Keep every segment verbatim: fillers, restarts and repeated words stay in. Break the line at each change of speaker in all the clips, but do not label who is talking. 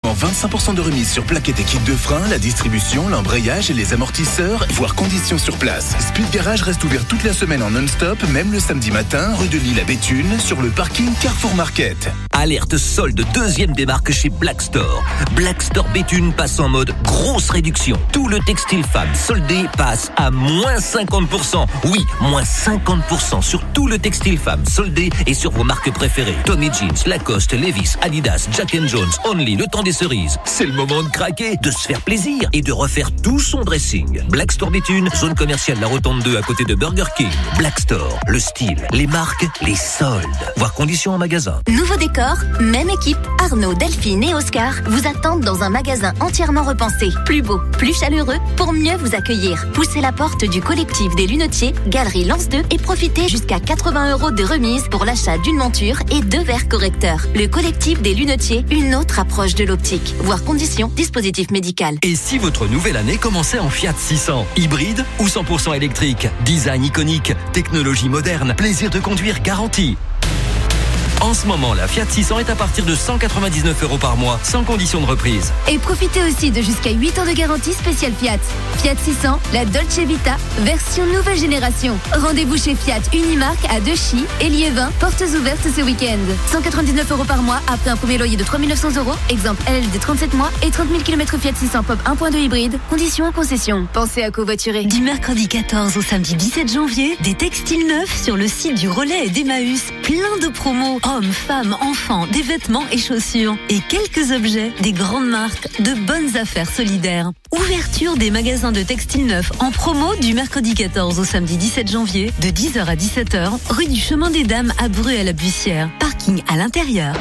jusqu'en vingt-cinq pour cent de remise sur plaquettes et kits de frein, la distribution, l'embrayage et les amortisseurs, voire conditions sur place. Speed Garage reste ouvert toute la semaine en non-stop, même le samedi matin, rue de Lille à Béthune, sur le parking Carrefour Market.
Alerte solde deuxième démarque chez Black Store. Black Store Béthune passe en mode grosse réduction. Tout le textile femme soldé passe à moins cinquante pour cent. Oui, moins cinquante pour cent sur tout le textile femme soldé et sur vos marques préférées. Tommy Jeans, Lacoste, Levi's, Adidas, Jack and Jones, Only, le temps des cerises. C'est le moment de craquer, de se faire plaisir et de refaire tout son dressing. Black Store Béthune, zone commerciale La Rotonde deux à côté de Burger King. Black Store, le style, les marques, les soldes. Voir conditions en magasin.
Nouveau décor, même équipe. Arnaud, Delphine et Oscar vous attendent dans un magasin entièrement repensé. Plus beau, plus chaleureux, pour mieux vous accueillir. Poussez la porte du collectif des lunetiers, Galerie Lance deux et profitez jusqu'à quatre-vingts euros de remise pour l'achat d'une monture et deux verres correcteurs. Le collectif des lunetiers, une autre approche de l'optique. Voir conditions, dispositif médical.
Et si votre nouvelle année commençait en Fiat six cents, hybride ou cent pour cent électrique, design iconique, technologie moderne, plaisir de conduire garanti. En ce moment, la Fiat six cents est à partir de cent quatre-vingt-dix-neuf euros par mois, sans condition de reprise.
Et profitez aussi de jusqu'à huit ans de garantie spéciale Fiat. Fiat six cents, la Dolce Vita, version nouvelle génération. Rendez-vous chez Fiat Unimarque à Dechy et Liévin, portes ouvertes ce week-end. cent quatre-vingt-dix-neuf euros par mois après un premier loyer de trois mille neuf cents euros. Exemple L L D trente-sept mois et trente mille kilomètres Fiat six cents Pop un point deux hybride. Conditions en concession. Pensez à covoiturer.
Du mercredi quatorze au samedi dix-sept janvier, des textiles neufs sur le site du Relais et d'Emmaüs. Plein de promos. Hommes, femmes, enfants, des vêtements et chaussures. Et quelques objets, des grandes marques, de bonnes affaires solidaires. Ouverture des magasins de textiles neufs en promo du mercredi quatorze au samedi dix-sept janvier, de dix heures à dix-sept heures, rue du Chemin des Dames à Bru-à-la-Bussière. Parking à l'intérieur.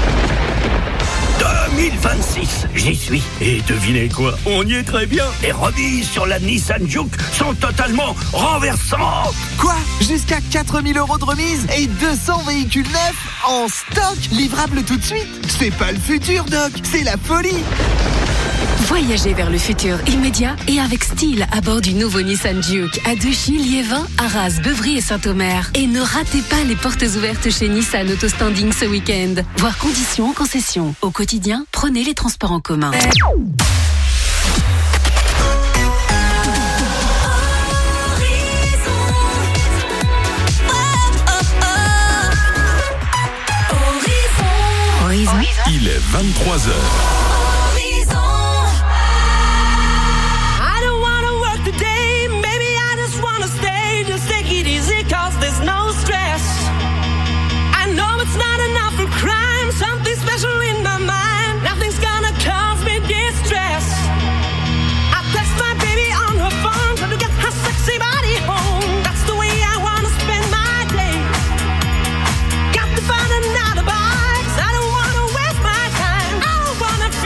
deux mille vingt-six, j'y suis. Et devinez quoi? On y est très bien. Les remises sur la Nissan Juke sont totalement renversantes.
Quoi? Jusqu'à quatre mille euros de remise et deux cents véhicules neufs en stock, livrables tout de suite. C'est pas le futur, Doc, c'est la folie.
Voyagez vers le futur immédiat et avec style à bord du nouveau Nissan Juke à Dechy, Liévin, Arras, Beuvry et Saint-Omer. Et ne ratez pas les portes ouvertes chez Nissan Autostanding ce week-end. Voir conditions en concession. Au quotidien, prenez les transports en commun.
Horizon. Il est vingt-trois heures.
There's no stress. I know it's not enough for crime. Something special in my mind. Nothing's gonna cause me distress. I text my baby on her phone, trying to get her sexy body home. That's the way I wanna spend my day. Got to find another box. I don't wanna waste my time. I don't wanna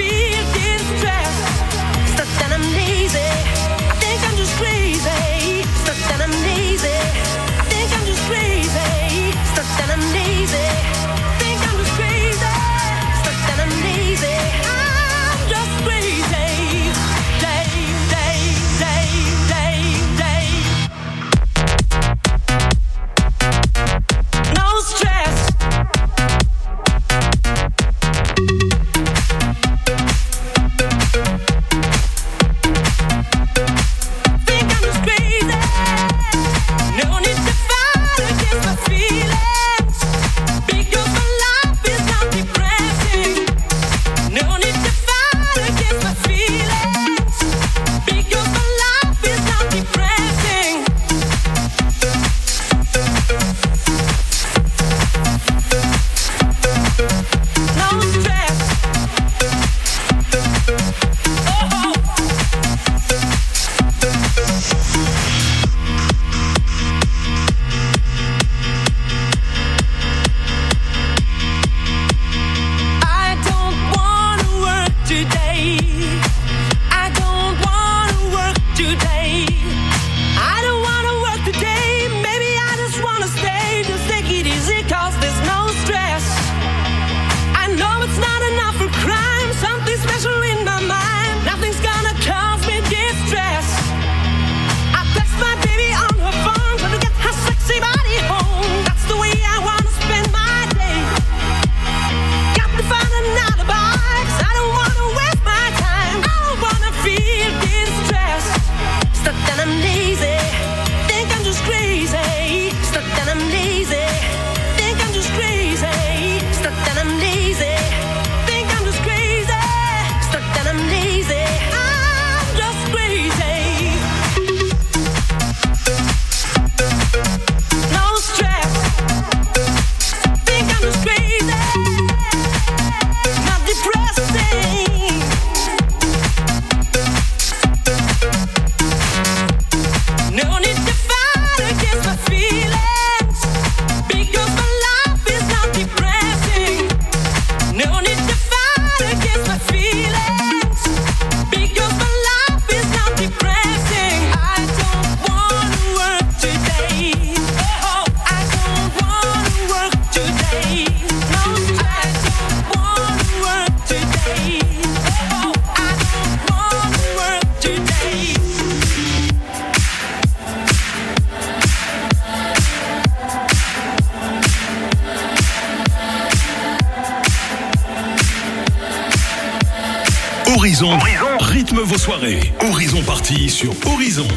Horizon, Horizon, rythme vos soirées. Horizon Party sur Horizon.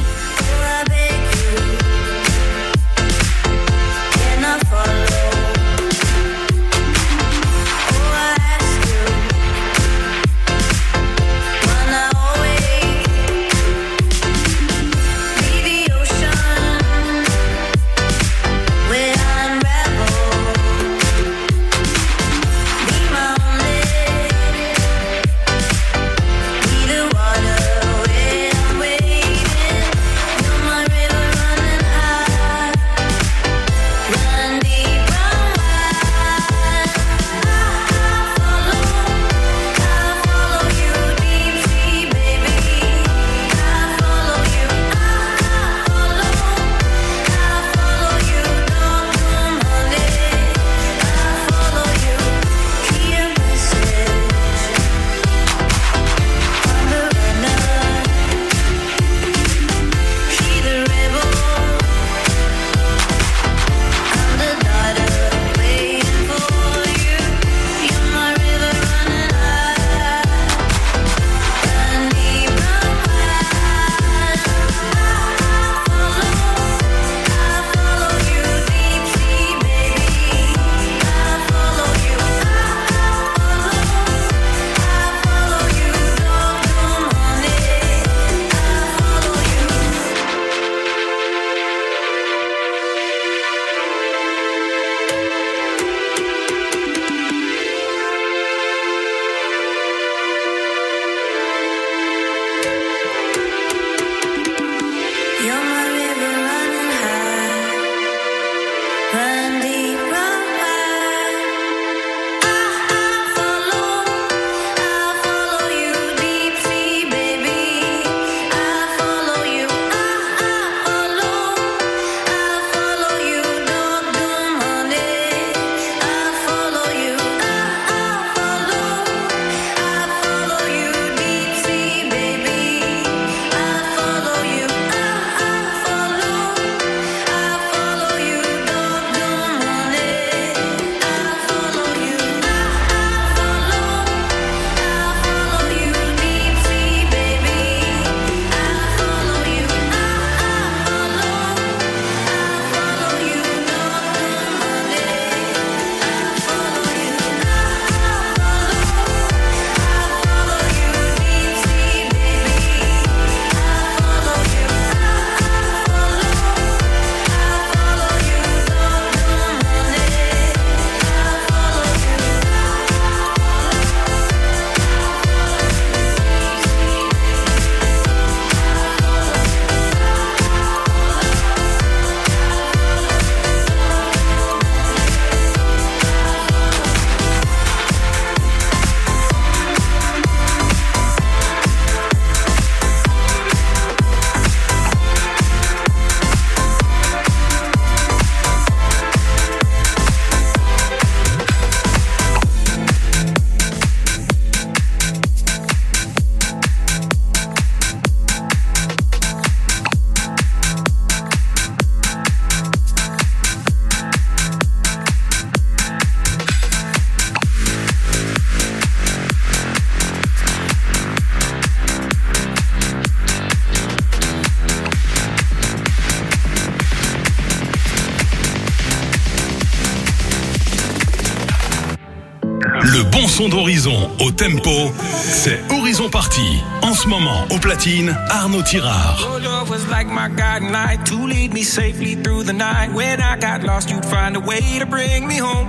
Le bon son d'Horizon au tempo, c'est Horizon Party. En ce moment, au platine, Arnaud Tirard.
Your love was like my guiding light to lead me safely through the night. When I got lost, you'd find a way to bring me home.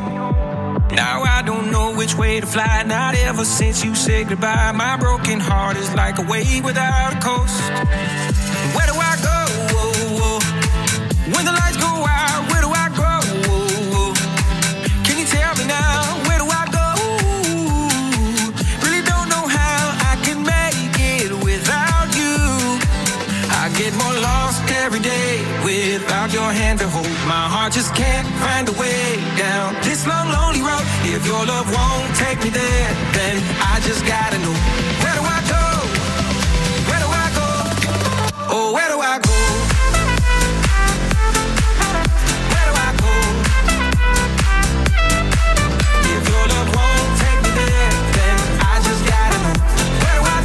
Now I don't know which way to fly. Not ever since you said goodbye. My broken heart is like a wave without a coast. Where do I go? When the lights go out, where do I go? Can you tell me now? Where do I go? Really don't know how I can make it without you. I get more lost every day without your hand to hold. My heart just can't find a way down this long, lonely road. If your love won't take me there, then I just gotta know. Where do I go? Where do I go? Oh, where do I go? Where do I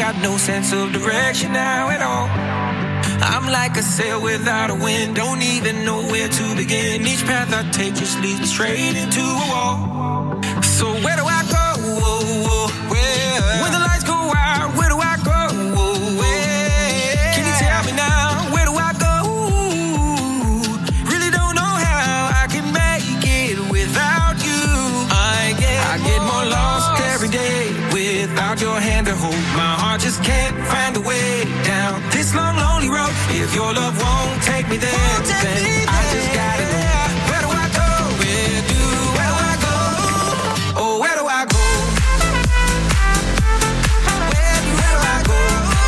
got no sense of direction now at all. I'm like a sail without a wind, don't even know where to begin. Each path I take just leads me straight into a wall. So where do I go? Where? When the lights go out, where do I go? Where? Can you tell me now? Where do I go? Really don't know how I can make it without you. I get, I get more lost every day without your hand to hold. My heart just can't find a way down this long, lonely road. If your love won't take me there, then I just gotta know. Where do I go? Where do, where do I go? Oh, where do I go? Where do, where do I go?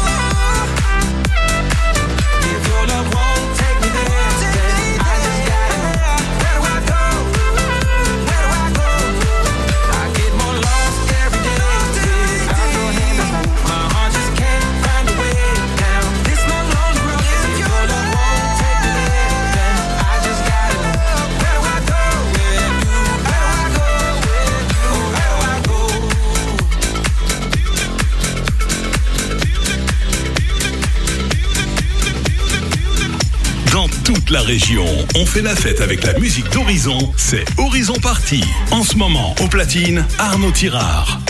If your love won't take me there, then I just gotta know. Where do I go? Where do I go? I get more lost every day without your hand to hold. My heart just can't find a way down this long, lonely road. If your love won't take me there, then I just gotta know. Where do I go? Where do, where do I go? Where do, oh, where do I go?
Dans toute la région, on fait la fête avec la musique d'Horizon, c'est Horizon Party. En ce moment, au platine, Arnaud Tirard.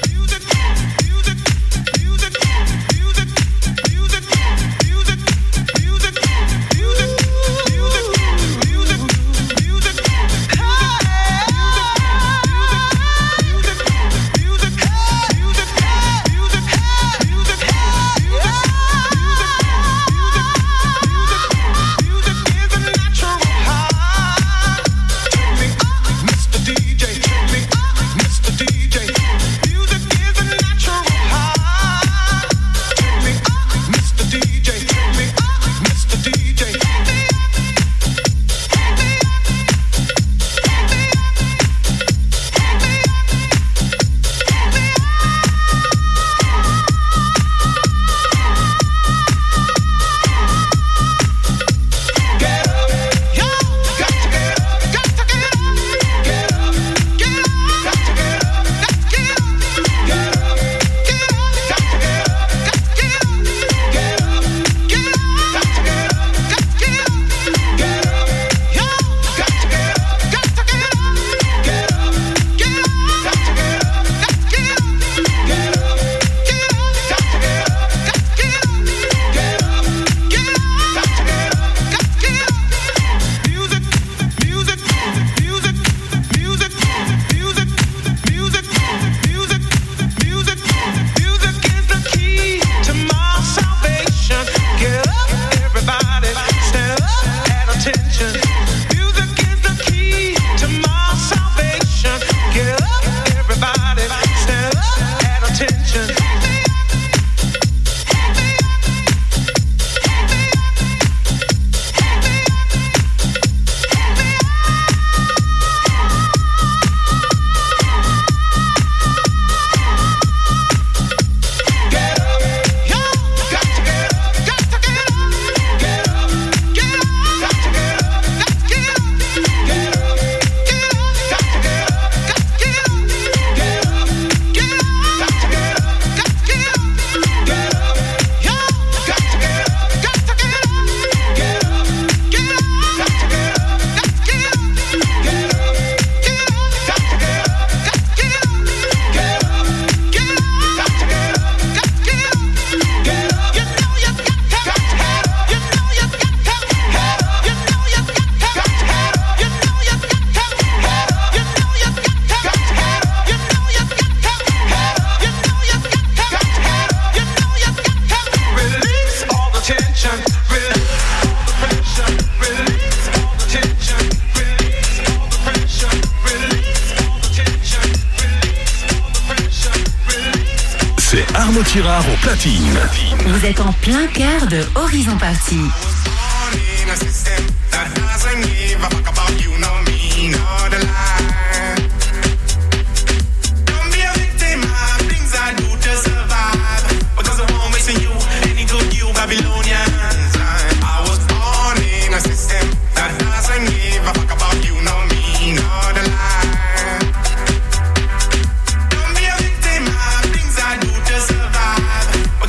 Arnaud Tirard au platine.
Vous êtes en plein cœur de Horizon Party.
Because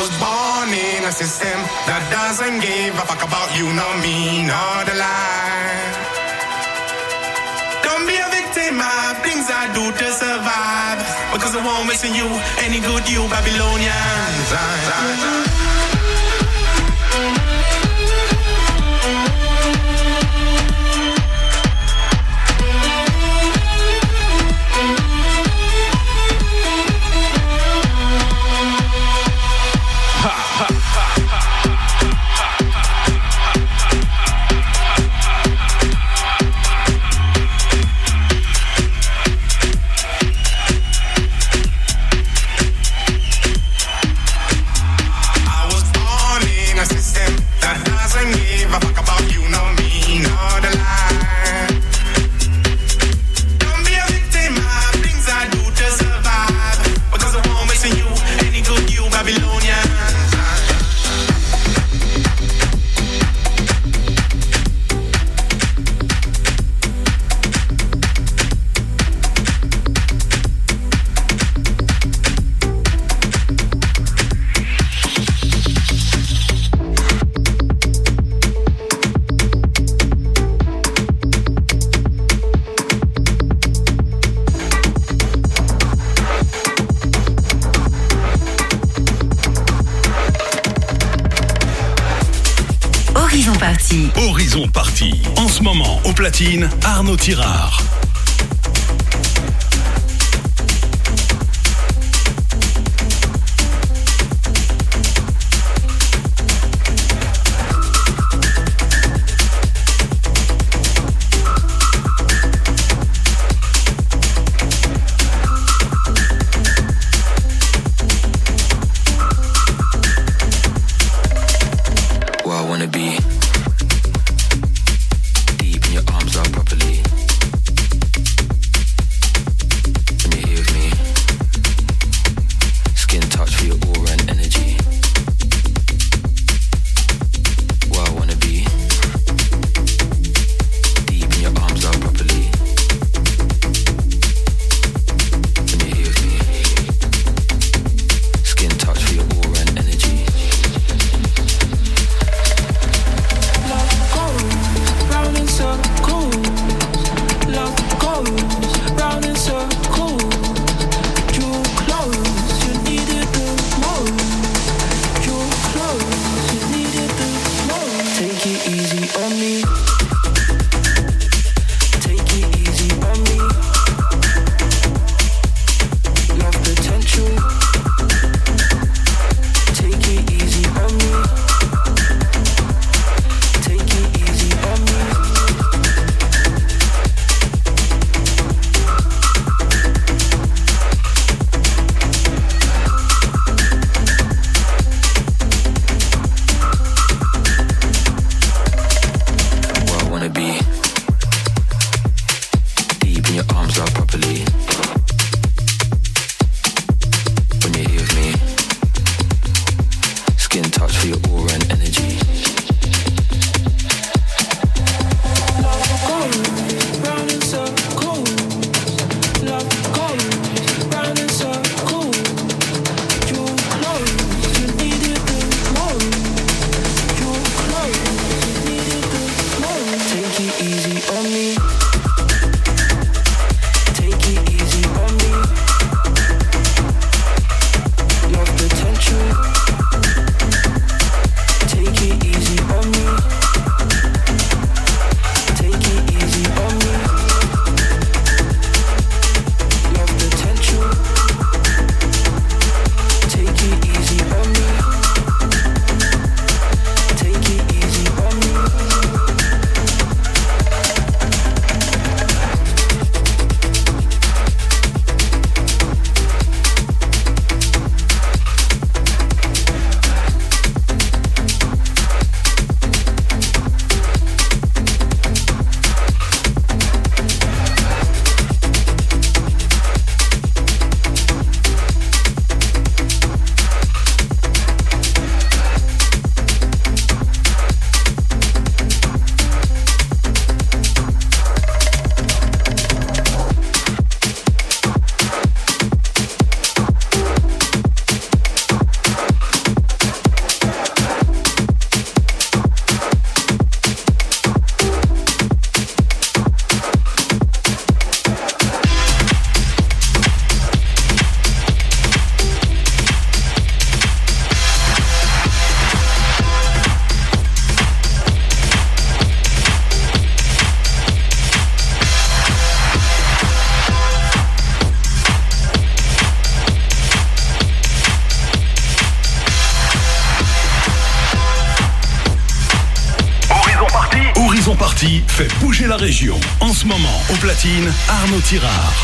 was born in a system that doesn't give a fuck about you, nor me, nor the lie. Don't be a victim of things I do to survive, because I won't miss you, any good you Babylonians. I, I, I.
Horizon Party. En ce moment, au platine, Arnaud Tirard.
Deep in your arms are properly.
Party fait bouger la région. En ce moment, au platine, Arnaud Tirard.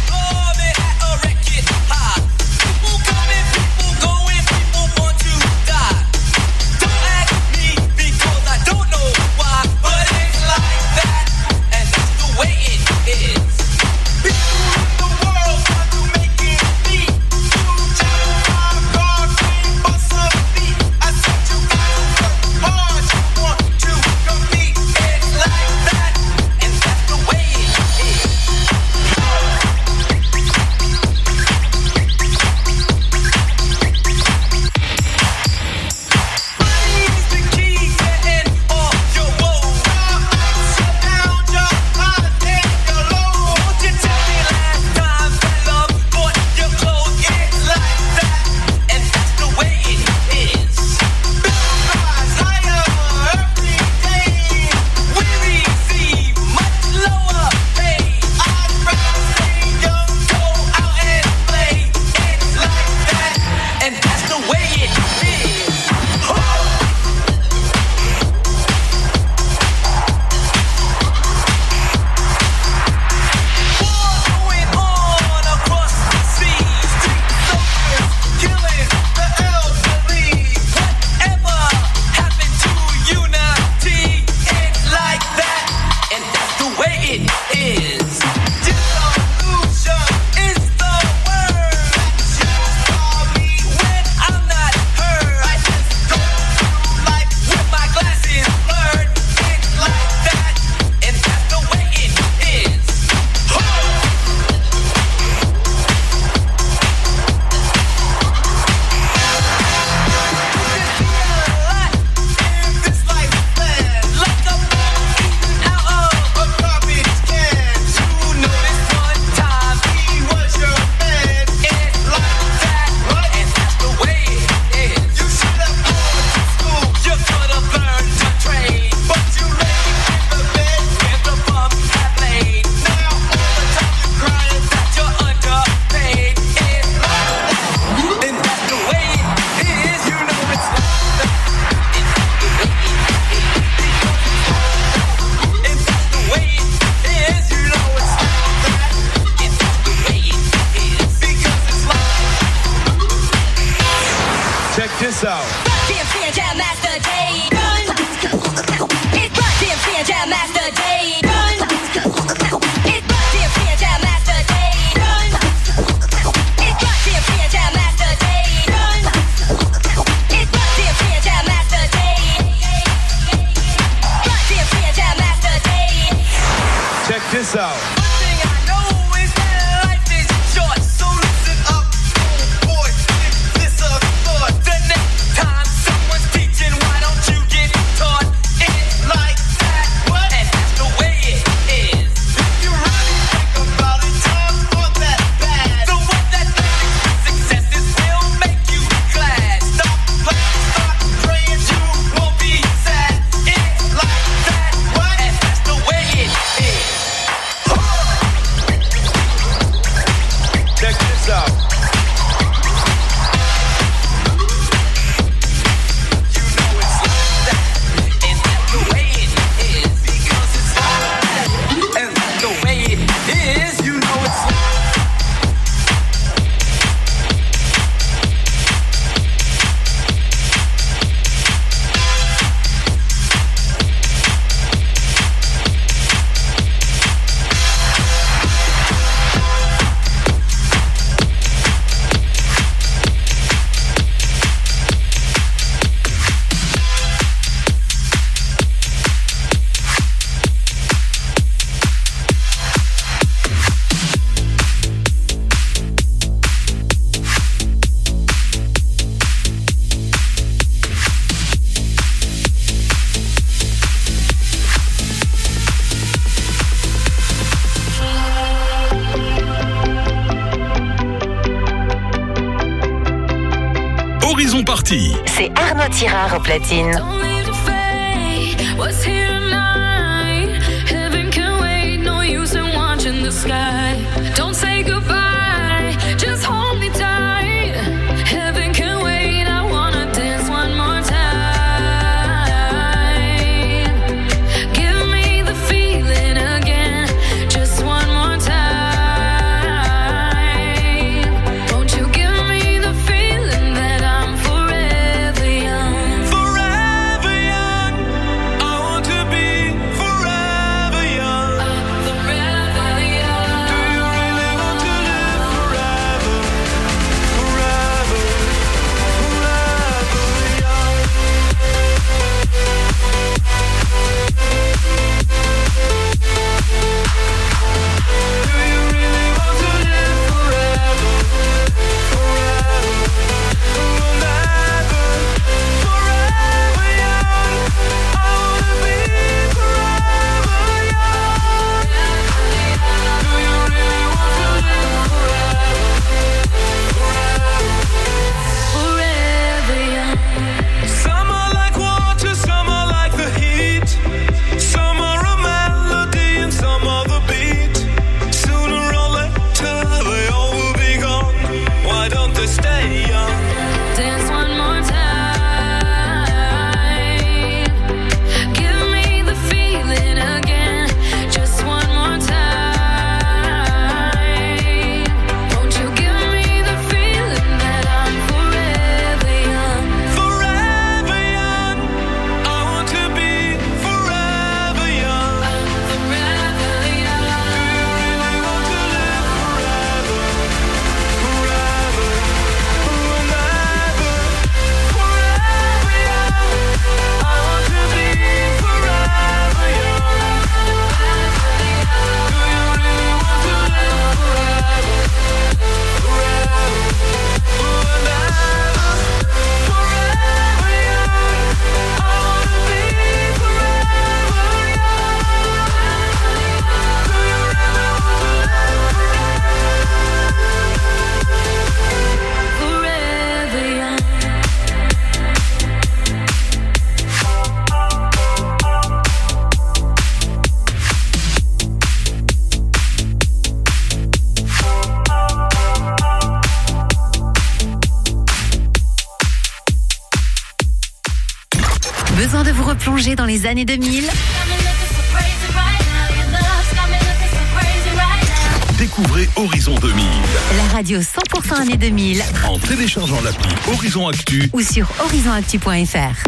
Horizon Party.
C'est Arnaud Tirard au platine.
Don't say goodbye, just hold me tight. Heaven can wait, I wanna dance one more time. Give me the
Besoin de vous replonger dans les années deux mille?
Découvrez Horizon deux mille.
La radio cent pour cent années deux mille.
En téléchargeant l'appli Horizon Actu
ou sur horizon actu point f r.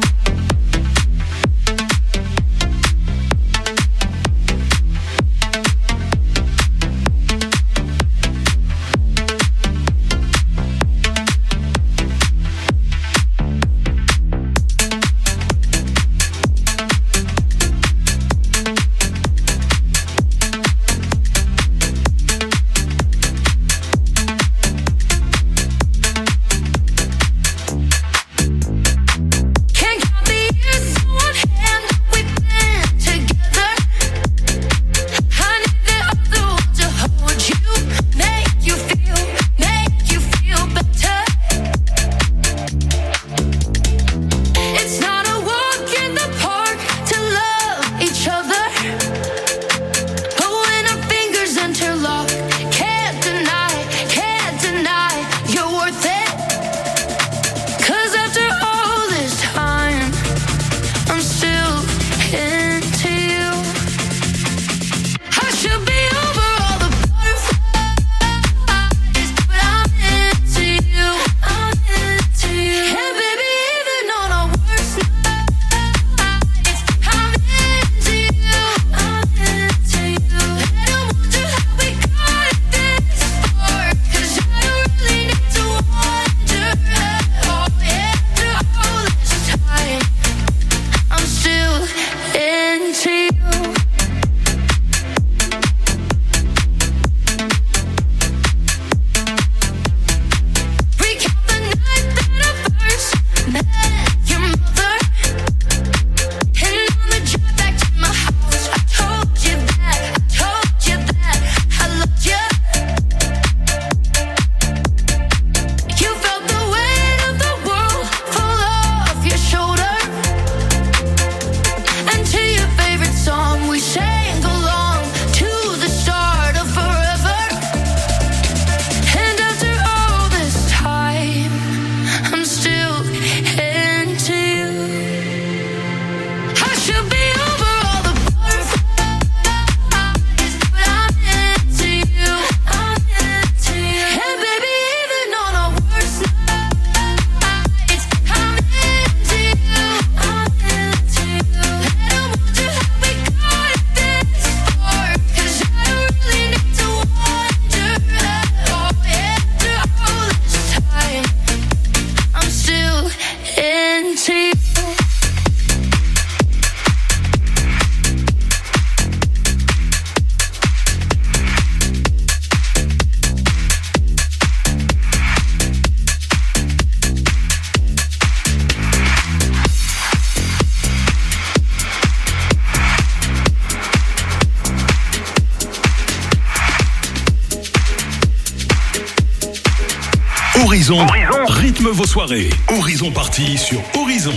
Horizon, Horizon, rythme vos soirées. Horizon Party sur Horizon.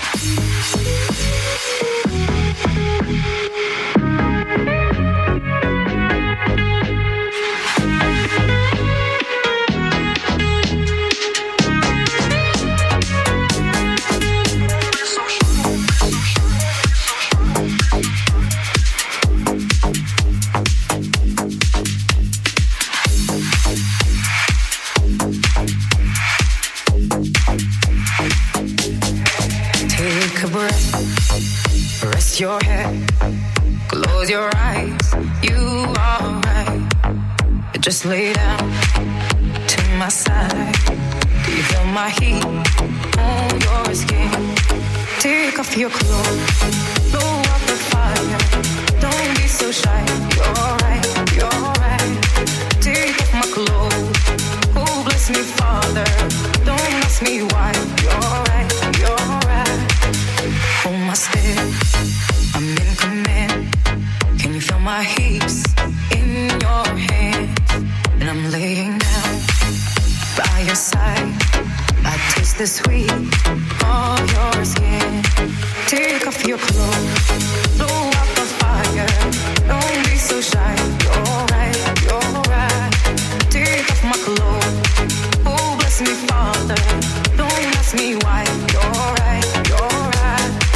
Your head, close your eyes, you are right. Just lay down to my side. Do you feel my heat on your skin? Take off your clothes, blow up the fire. Don't be so shy, you're right, you're right. Take off my clothes, oh bless me Father. Don't ask me why, you're right, you're right. Hold my step, I'm in command. Can you feel my hips in your hands? And I'm laying down by your side. I taste the sweet of your skin. Take off your clothes, blow up the fire. Don't be so shy, you're right, you're right. Take off my clothes, oh bless me Father. Don't ask me why, you're right, you're right.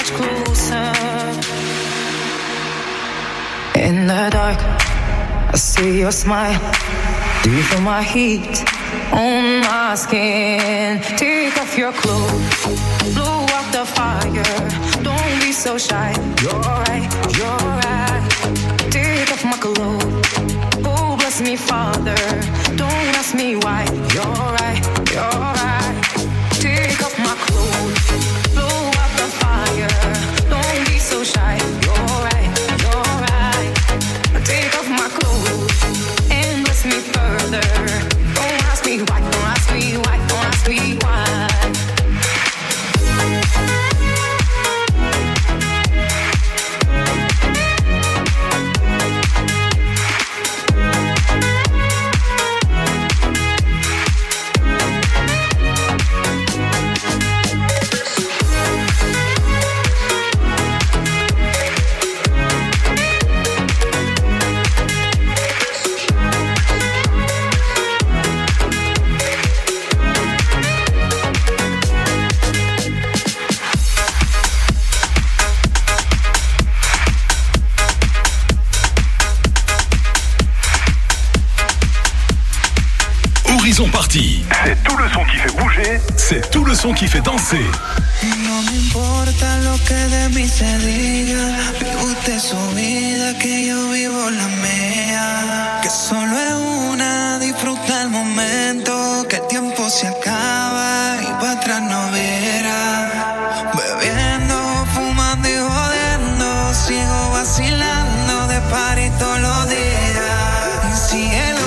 much closer. In the dark, I see your smile. Do you feel my heat on my skin? Take off your clothes, blow out the fire. Don't be so shy. You're right, you're right. Take off my clothes. Oh, bless me, Father. Don't ask me why. You're right, you're right. Take off my clothes, blow out the fire. Don't be so shy. You're right, you're right. Take off my clothes and bless me further. Don't ask me why, don't ask me why, don't ask me why.
Horizon Party. C'est tout le son qui fait bouger, c'est tout le son qui fait danser.
No me importa lo que de mí se diga, vive usted su vida, que yo vivo la mía. Que solo es una, disfruta el momento, que el tiempo se acaba y para atrás no verá. Bebiendo, fumando y jodiendo, sigo vacilando de party todos los días. Cielo.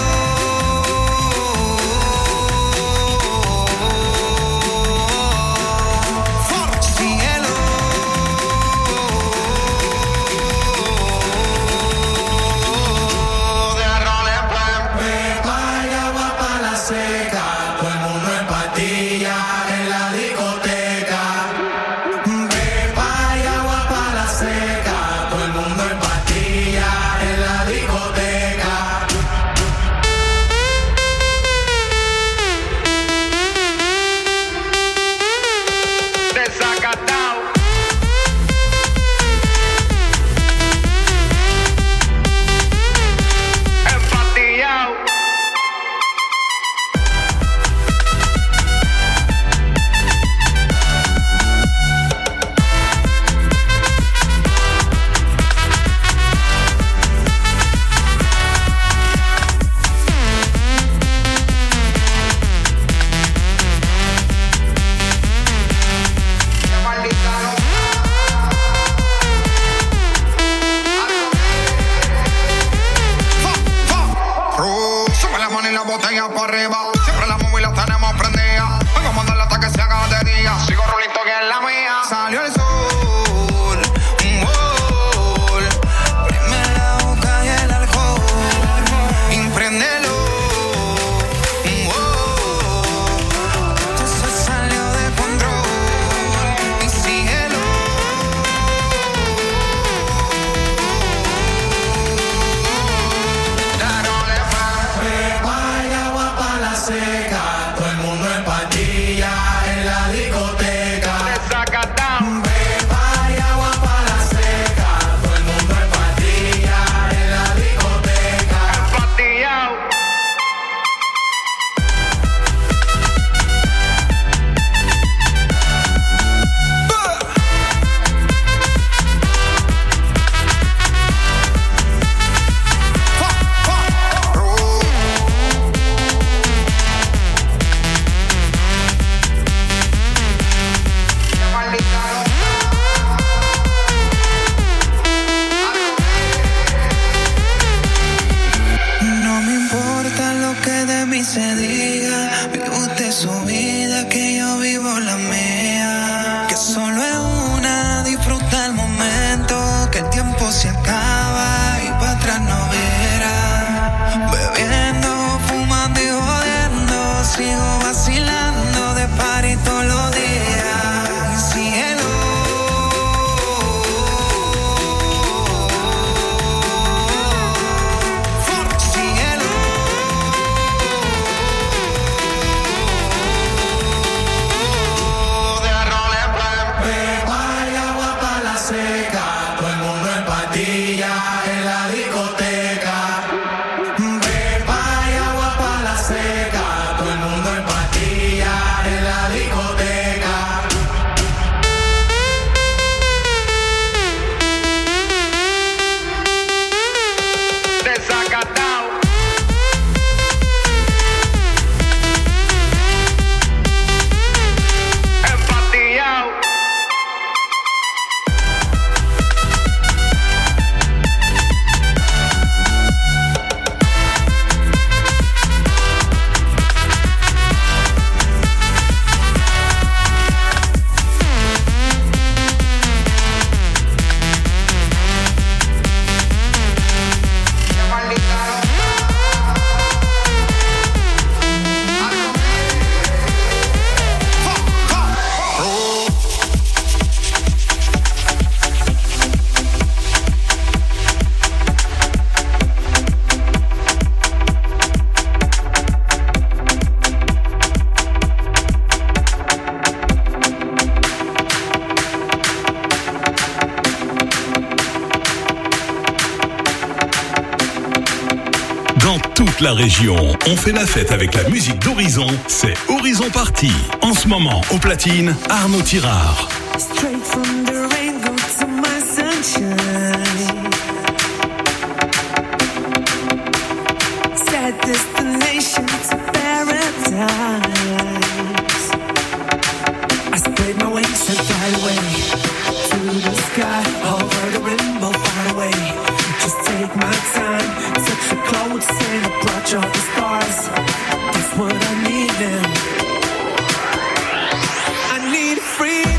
toute la région. On fait la fête avec la musique d'Horizon, c'est Horizon Party. En ce moment, au platine, Arnaud Tirard.
Straight from the rain, go to my sunshine. Sad destination to paradise. I spread my wings and fly away to the sky, over the rainbow, far away. Just take my time, touch the clouds and approach all the stars. That's what I need now. I need freedom.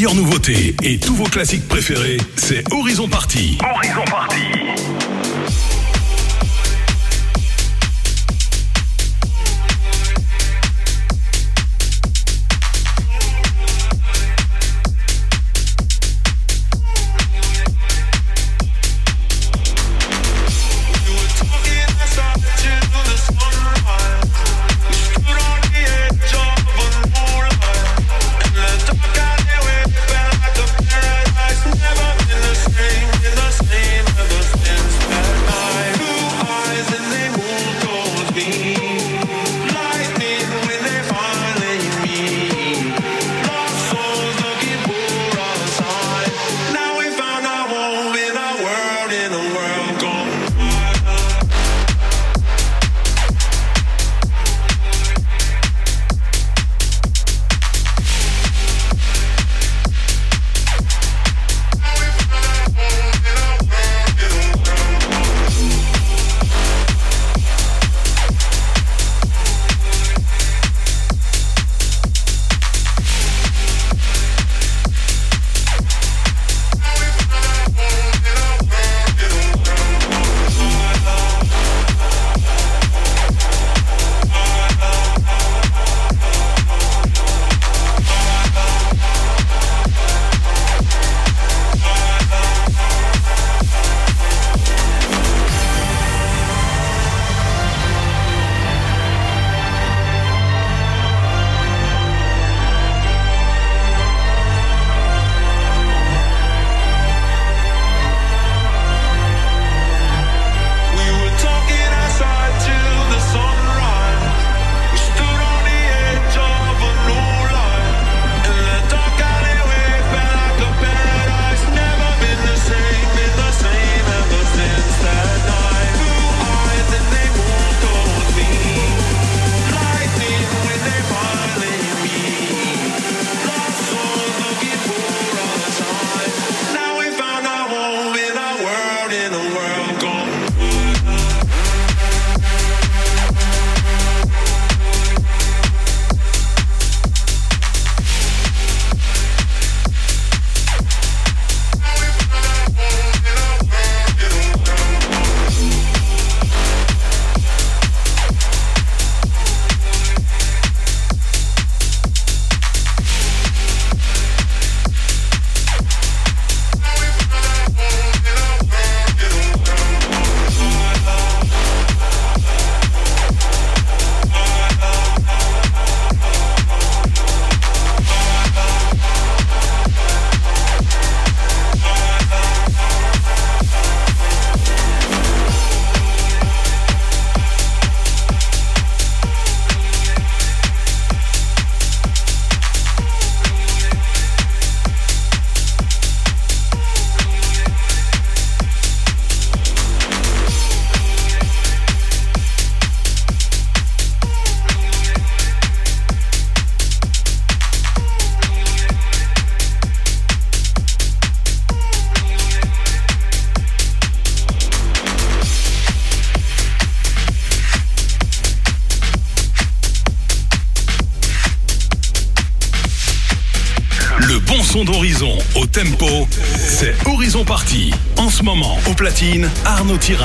meilleures nouveautés et tous vos classiques préférés, c'est Horizon Party.
Horizon Party.
Son d'Horizon au tempo, c'est Horizon Party. En ce moment, au platine, Arnaud Tirard.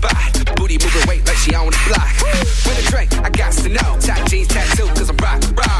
Booty moving weight like she on the block. With a drink, I got to know. Tight jeans, tattoo, cause I'm rock, rock.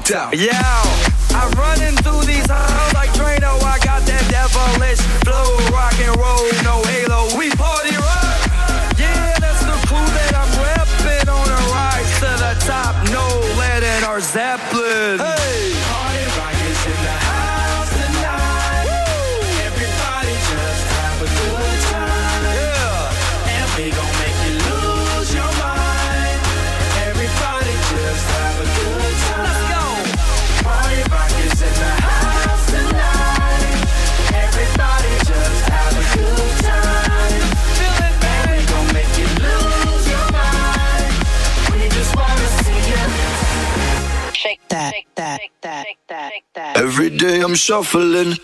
out. Yeah, I'm running through these halls like Drano. I got that devilish flow, rock and roll, no halo. We party rock. Yeah, that's the crew that I'm repping on a rise to the top. No lead in our Zeppelin. Hey, party rock is in the house tonight. Woo! Everybody just have a good time. Yeah, and we gon' make you lose your mind. Everybody just have a good time. Let's go. Party rock is in the house tonight. Everybody just have a good time. Feel it, baby. We gon' make you lose your mind. We just wanna see you shake that, shake that, shake that, shake that, shake that.
Every day I'm shuffling.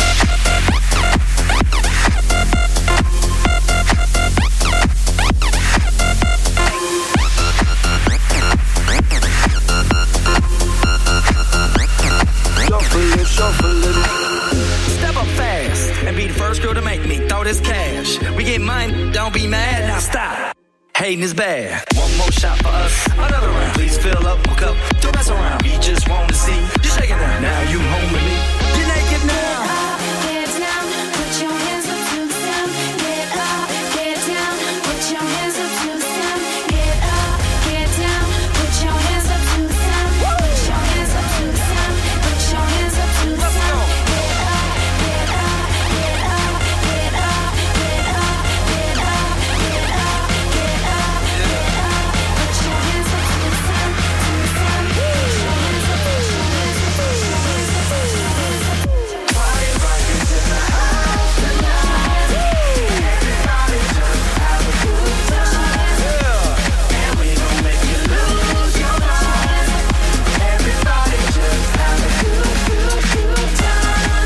Shuffling, shuffling.
Step up fast and be the first girl to make me throw this cash. We get mine, don't be mad, now stop. Hating is bad. One more shot for us, another round. Please fill up, hook up, don't mess around. We just wanna see you shaking down. Now you home with me. You're naked now.
Get down, put your hands up to the sound. Get up, get down, put your hands up to the sound. Get up, get down, put your hands up to the sound. Put your hands up to the sound. Put your hands up to the sound. Get up, get up, get up, get up, get up, get up, get up, get up, get up, get up. Put your hands up to the sound, to the sound. Put your hands up, put your hands up, put your hands up, put your hands up. Party rock is in the house tonight. Everybody just have a good time. And we gon' make you lose your mind. Everybody just have a good, good, good time.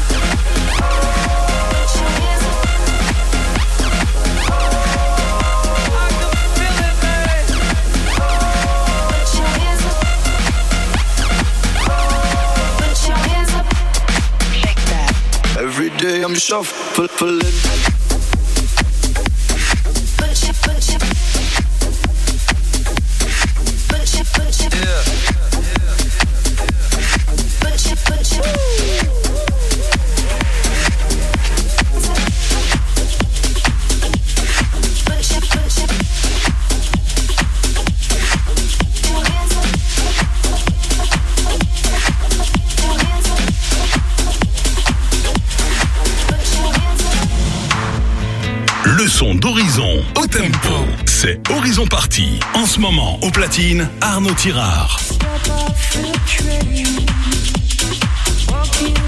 Put your hands up. I can feel it, baby. Put your hands up. Put your hands up. Shake that.
Every day I'm shuffling.
Put your, put your, put your, put your,
Yeah.
put your, put your. Put your, put your. Your hands up. Your hands up. Put your hands up.
Le son d'Horizon au tempo. C'est Horizon Party. En ce moment, au platine, Arnaud Tirard.
Step off the train, walking